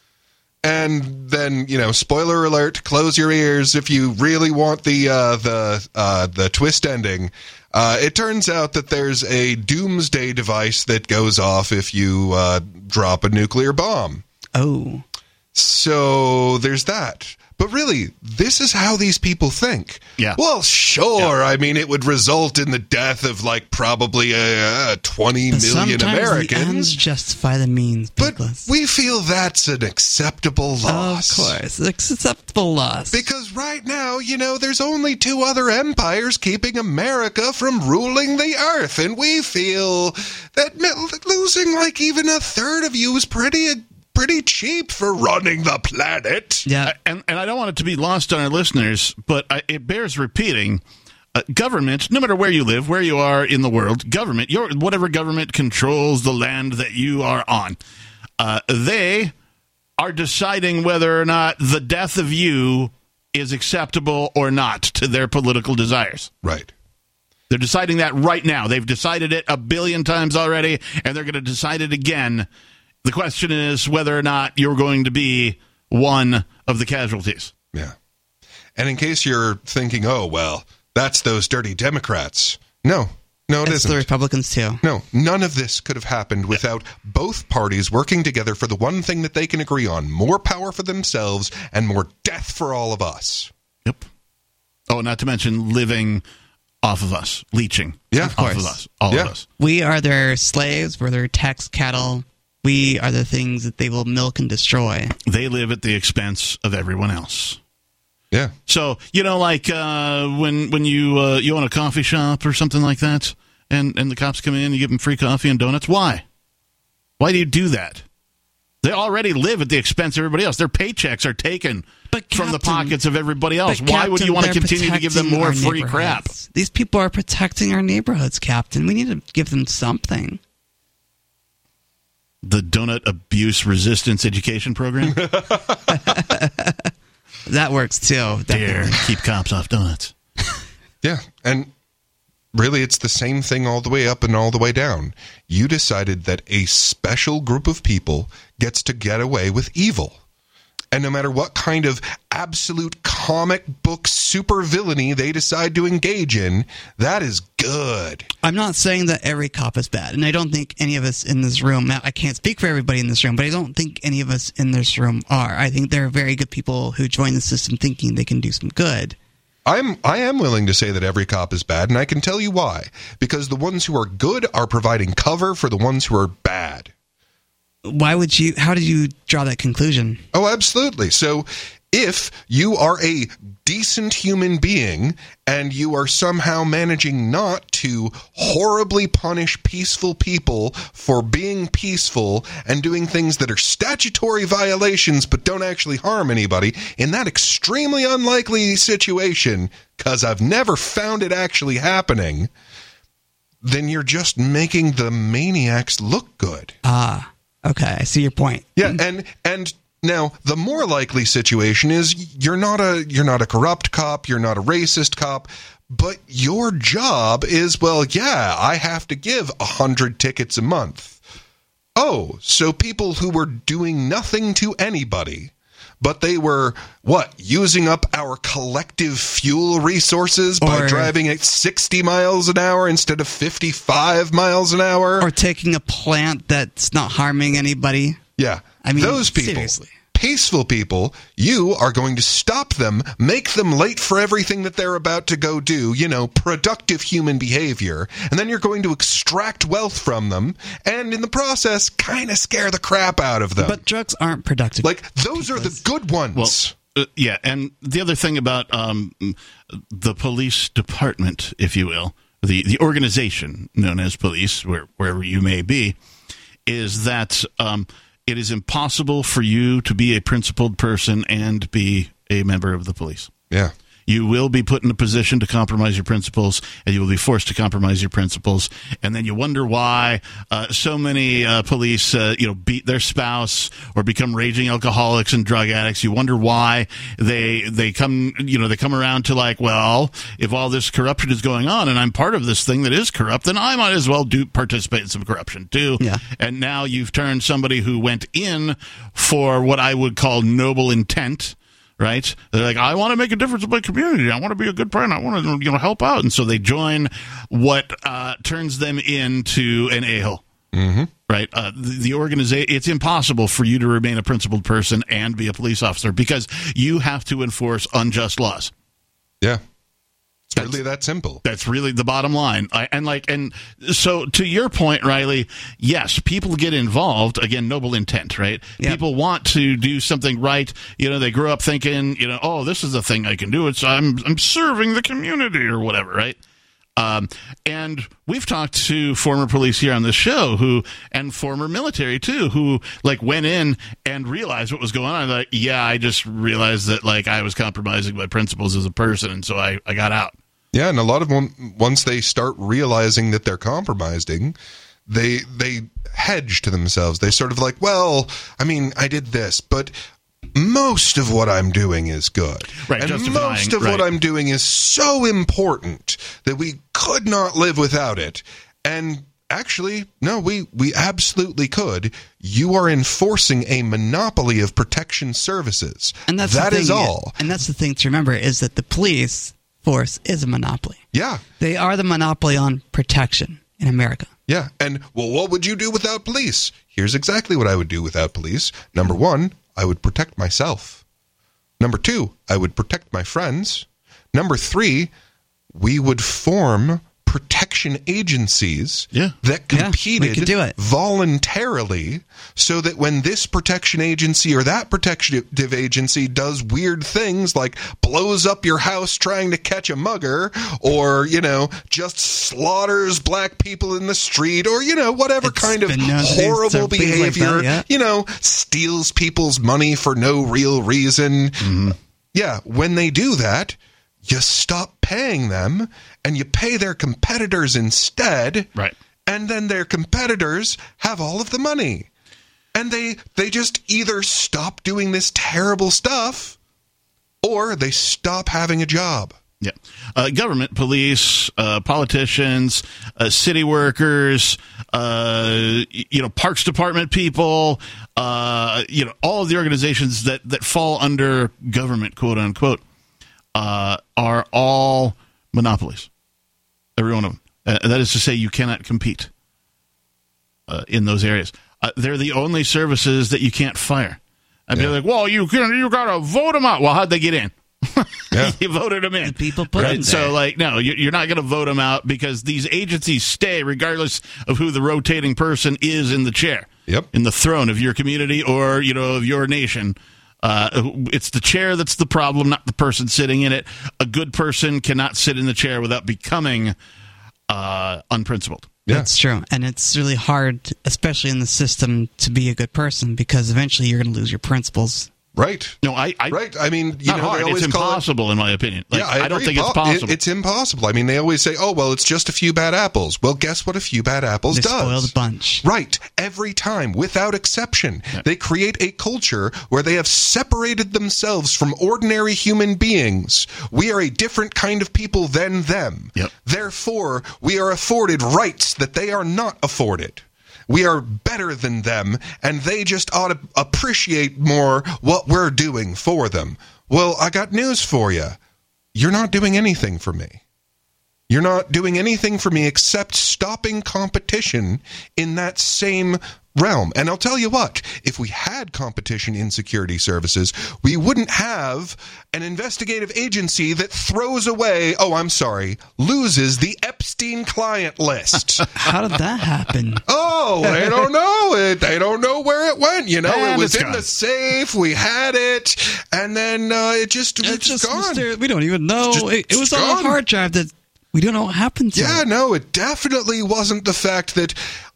And then, you know, spoiler alert, close your ears if you really want the uh, the uh, the twist ending. Uh, it turns out that there's a doomsday device that goes off if you uh, drop a nuclear bomb. Oh. So there's that. But really, this is how these people think. Yeah. Well, sure. Yeah. I mean, it would result in the death of, like, probably uh, twenty But million sometimes Americans. the ends justify the means, but we feel that's an acceptable loss. Of course. It's acceptable loss. Because right now, you know, there's only two other empires keeping America from ruling the earth. And we feel that losing, like, even a third of you is pretty pretty cheap for running the planet. Yeah. And, and I don't want it to be lost on our listeners, but I, it bears repeating. Uh, government, no matter where you live, where you are in the world, government, your whatever government controls the land that you are on, uh, they are deciding whether or not the death of you is acceptable or not to their political desires. Right. They're deciding that right now. They've decided it a billion times already, and they're going to decide it again. The question is whether or not you're going to be one of the casualties. Yeah. And in case you're thinking, oh, well, that's those dirty Democrats. No, no, it it's isn't. the Republicans, too. No, none of this could have happened without both parties working together for the one thing that they can agree on, more power for themselves and more death for all of us. Yep. Oh, not to mention living off of us, leeching yeah, of off of us, all yeah. of us. We are their slaves, we're their tax cattle. We are the things that they will milk and destroy. They live at the expense of everyone else. Yeah. So, you know, like uh, when when you uh, you own a coffee shop or something like that, and, and the cops come in, you give them free coffee and donuts. Why? Why do you do that? They already live at the expense of everybody else. Their paychecks are taken but Captain, from the pockets of everybody else. Why Captain, would you want to continue to give them more free crap? These people are protecting our neighborhoods, Captain. We need to give them something. The Donut Abuse Resistance Education Program? That works, too. Dare keep cops off donuts. Yeah, and really it's the same thing all the way up and all the way down. You decided that a special group of people gets to get away with evil. And no matter what kind of absolute comic book super villainy they decide to engage in, that is good. I'm not saying that every cop is bad, and I don't think any of us in this room, I can't speak for everybody in this room, but I don't think any of us in this room are. I think there are very good people who join the system thinking they can do some good. I'm I am willing to say that every cop is bad, and I can tell you why. Because the ones who are good are providing cover for the ones who are bad. Why would you, how did you draw that conclusion? Oh, absolutely. So if you are a decent human being and you are somehow managing not to horribly punish peaceful people for being peaceful and doing things that are statutory violations but don't actually harm anybody, in that extremely unlikely situation, because I've never found it actually happening, then you're just making the maniacs look good. Ah. Okay, I see your point. Yeah, and and Now, the more likely situation is you're not a you're not a corrupt cop, you're not a racist cop, but your job is, well, yeah, I have to give a hundred tickets a month. Oh, so people who were doing nothing to anybody, but they were, what, using up our collective fuel resources by Or- driving at sixty miles an hour instead of fifty-five miles an hour? Or taking a plant that's not harming anybody. Yeah. I mean, those people, seriously. peaceful people, you are going to stop them, make them late for everything that they're about to go do, you know, productive human behavior, and then you're going to extract wealth from them, and in the process, kind of scare the crap out of them. But drugs aren't productive. Like, those are the good ones. Well, uh, yeah, and the other thing about um, the police department, if you will, the, the organization known as police, where, wherever you may be, is that um, it is impossible for you to be a principled person and be a member of the police. Yeah. You will be put in a position to compromise your principles, and you will be forced to compromise your principles. And then you wonder why uh, so many uh, police, uh, you know, beat their spouse or become raging alcoholics and drug addicts. You wonder why they they come, you know, they come around to like, well, if all this corruption is going on, and I'm part of this thing that is corrupt, then I might as well do participate in some corruption too. Yeah. And now you've turned somebody who went in for what I would call noble intent. Right? They're like, I want to make a difference in my community. I want to be a good friend. I want to, you know, help out. And so they join what uh, turns them into an a-hole. Mm-hmm. Right? Uh, the, the organization, it's impossible for you to remain a principled person and be a police officer because you have to enforce unjust laws. Yeah. It's that's, really that simple. That's really the bottom line. I, and like, and so to your point, Riley, yes, people get involved. Again, noble intent, right? Yep. People want to do something right. You know, they grew up thinking, you know, oh, this is the thing I can do. It's I'm I'm serving the community or whatever, right? Um, and we've talked to former police here on this show who, and former military too, who like went in and realized what was going on. Like, yeah, I just realized that like I was compromising my principles as a person. And so I, I got out. Yeah. And a lot of them, once they start realizing that they're compromising, they, they hedge to themselves. They sort of like, well, I mean, I did this, but most of what I'm doing is good. Right, and justifying, most of right. what I'm doing is so important that we could not live without it. And actually, no, we, we absolutely could. You are enforcing a monopoly of protection services. And that's that the thing, is all. And that's the thing to remember is that the police force is a monopoly. Yeah. They are the monopoly on protection in America. Yeah. And, well, what would you do without police? Here's exactly what I would do without police. Number one, I would protect myself. Number two, I would protect my friends. Number three, we would form protection agencies yeah. that competed yeah, we could do it. voluntarily so that when this protection agency or that protective agency does weird things like blows up your house trying to catch a mugger or, you know, just slaughters black people in the street or, you know, whatever It's kind of things, horrible things behavior, like that, yeah. you know, steals people's money for no real reason. Mm-hmm. Yeah, when they do that, you stop paying them and you pay their competitors instead. Right. And then their competitors have all of the money. And they they just either stop doing this terrible stuff or they stop having a job. Yeah. Uh, government, police, uh, politicians, uh, city workers, uh, you know, parks department people, uh, you know, all of the organizations that, that fall under government, quote unquote, uh, are all monopolies. Every one of them. Uh, that is to say, you cannot compete uh, in those areas. Uh, they're the only services that you can't fire. I'd yeah. be like, well, you can, you got to vote them out. Well, how'd they get in? Yeah. You voted them in. And people put right? them So, there. like, no, you're not going to vote them out because these agencies stay regardless of who the rotating person is in the chair. Yep. In the throne of your community or, you know, of your nation. Uh, it's the chair that's the problem, not the person sitting in it. A good person cannot sit in the chair without becoming uh, unprincipled. Yeah. That's true. And it's really hard, especially in the system, to be a good person because eventually you're going to lose your principles. Right. No, I, I right. I mean, you not know, hard. they always It's call impossible, it, in my opinion. Like, yeah, I, I don't agree. think it's It- possible. it's impossible. I mean, they always say, "Oh, well, it's just a few bad apples." Well, guess what? A few bad apples They does. spoil the bunch. Right. Every time, without exception, yeah. they create a culture where they have separated themselves from ordinary human beings. We are a different kind of people than them. Yep. Therefore, we are afforded rights that they are not afforded. We are better than them, and they just ought to appreciate more what we're doing for them. Well, I got news for you. You're not doing anything for me. You're not doing anything for me except stopping competition in that same realm. And I'll tell you what, if we had competition in security services, we wouldn't have an investigative agency that throws away, oh, I'm sorry, loses the Epstein client list. How did that happen? Oh, they don't know it. They don't know where it went. You know, and it was in gone. the safe. We had it, and then uh, it just it's, It's just gone. Mister We don't even know. Just- it, it was it's on gone. a hard drive that we don't know what happened to. Yeah, no, it definitely wasn't the fact that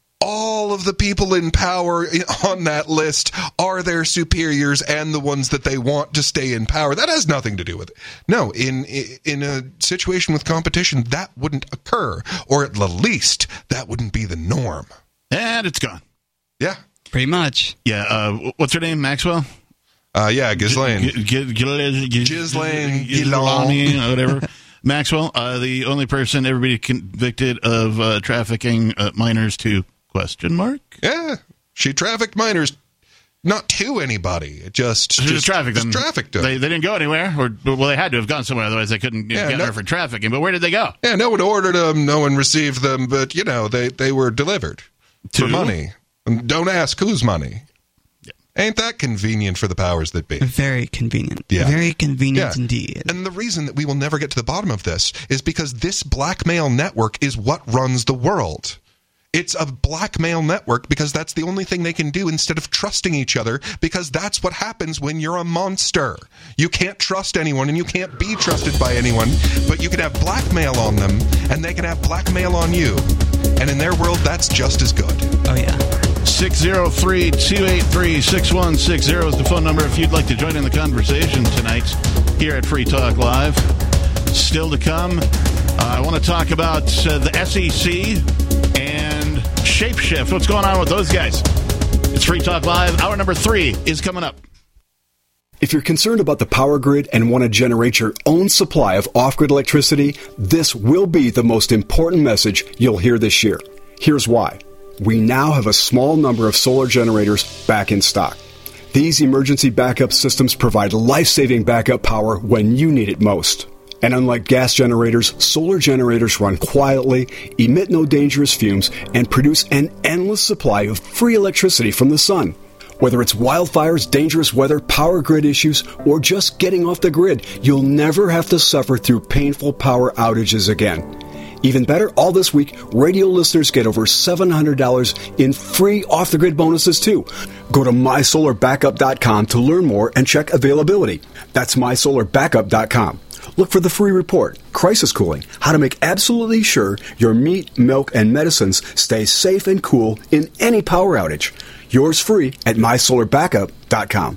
all of the people in power on that list are their superiors and the ones that they want to stay in power. That has nothing to do with it. No, in in a situation with competition, that wouldn't occur, or at the least, that wouldn't be the norm. And it's gone. Yeah. Pretty much. Yeah. Uh, what's her name? Maxwell? Uh, yeah, Ghislaine. G- G- G- G- Ghislaine Ghislaine, or whatever. Maxwell, uh, the only person everybody convicted of uh, trafficking uh, minors to question mark? Yeah. She trafficked minors, not to anybody. It just, She just just trafficked them. Just trafficked them. They, they didn't go anywhere, or well, they had to have gone somewhere, otherwise they couldn't Yeah, get no- her for trafficking. But where did they go? Yeah, no one ordered them, no one received them, but, you know, they, they were delivered To? for money. And don't ask whose money. Ain't that convenient for the powers that be? Very convenient. Yeah. Very convenient Yeah. indeed. And the reason that we will never get to the bottom of this is because this blackmail network is what runs the world. It's a blackmail network because that's the only thing they can do instead of trusting each other, because that's what happens when you're a monster. You can't trust anyone and you can't be trusted by anyone, but you can have blackmail on them and they can have blackmail on you. And in their world, that's just as good. Oh, yeah. six oh three, two eight three, six one six zero is the phone number if you'd like to join in the conversation tonight here at Free Talk Live. Still to come, uh, I want to talk about uh, the S E C and Shapeshift. What's going on with those guys? It's Free Talk Live. Hour number three is coming up. If you're concerned about the power grid and want to generate your own supply of off-grid electricity, this will be the most important message you'll hear this year. Here's why. We now have a small number of solar generators back in stock. These emergency backup systems provide life-saving backup power when you need it most. And unlike gas generators, solar generators run quietly, emit no dangerous fumes, and produce an endless supply of free electricity from the sun. Whether it's wildfires, dangerous weather, power grid issues, or just getting off the grid, you'll never have to suffer through painful power outages again. Even better, all this week, radio listeners get over seven hundred dollars in free off-the-grid bonuses, too. Go to my solar backup dot com to learn more and check availability. That's my solar backup dot com. Look for the free report, Crisis Cooling, how to make absolutely sure your meat, milk, and medicines stay safe and cool in any power outage. Yours free at my solar backup dot com.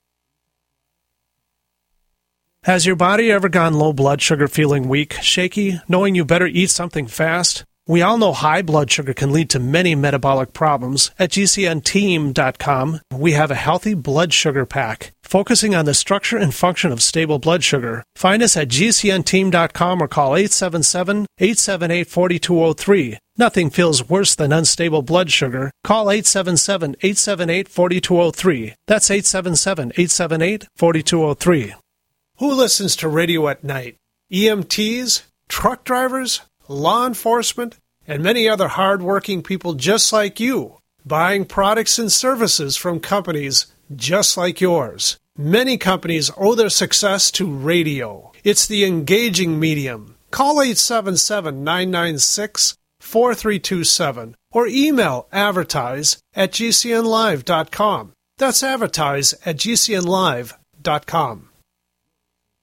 Has your body ever gone low blood sugar, feeling weak, shaky, knowing you better eat something fast? We all know high blood sugar can lead to many metabolic problems. At G C N team dot com, we have a healthy blood sugar pack, focusing on the structure and function of stable blood sugar. Find us at G C N team dot com or call eight seven seven, eight seven eight, four two zero three. Nothing feels worse than unstable blood sugar. Call eight seven seven, eight seven eight, four two zero three. That's eight seven seven, eight seven eight, four two zero three. Who listens to radio at night? E M Ts, truck drivers, law enforcement, and many other hard-working people just like you, buying products and services from companies just like yours. Many companies owe their success to radio. It's the engaging medium. Call eight seven seven, nine nine six, four three two seven or email advertise at G C N live dot com. That's advertise at G C N live dot com.